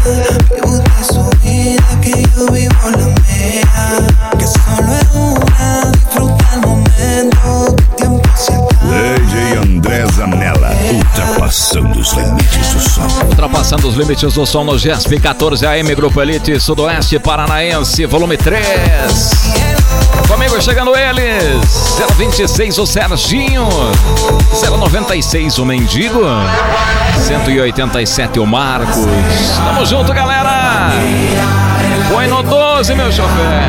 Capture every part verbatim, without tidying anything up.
Vive usted su vida, que yo vivo la mía. Que solo es una, disfruta el momento, que el tiempo se acaba. D J André Zanella, ultrapassando os limites do som. Ultrapassando os limites do som no G S P quatorze A M, Grupo Elite Sudoeste Paranaense, volume três. Comigo chegando eles, zero vinte e seis o Serginho, zero noventa e seis o Mendigo, cento e oitenta e sete o Marcos. Tamo junto, galera. Põe no doze, meu chofer.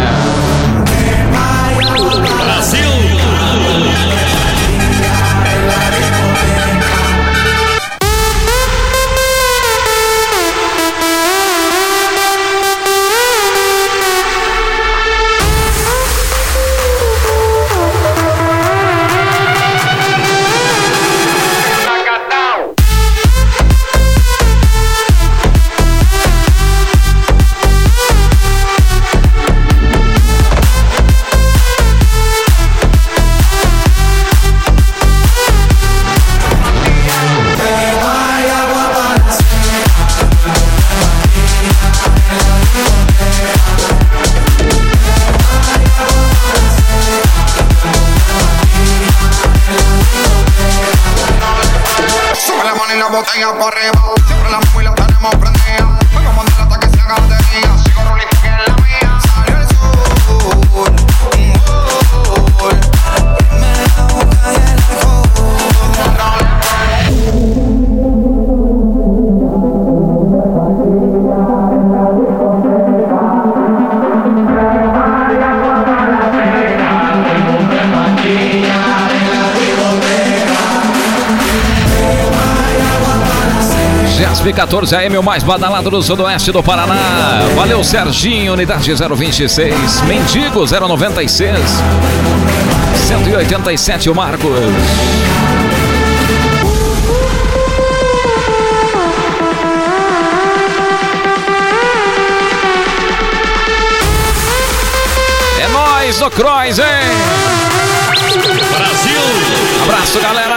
Brasil. Botella para arriba, siempre la mueve y la tenemos prendida. Vengo a mandar hasta que se haga batería. Sigo rolito que es la mía. Salió el sol, un gol. Me la boca y el alcohol. G S P quatorze A M, o mais badalado do sudoeste do Paraná. Valeu, Serginho, unidade zero vinte e seis. Mendigo, zero noventa e seis. cento e oitenta e sete, o Marcos. É nóis do Croix, hein? Brasil! Abraço, galera!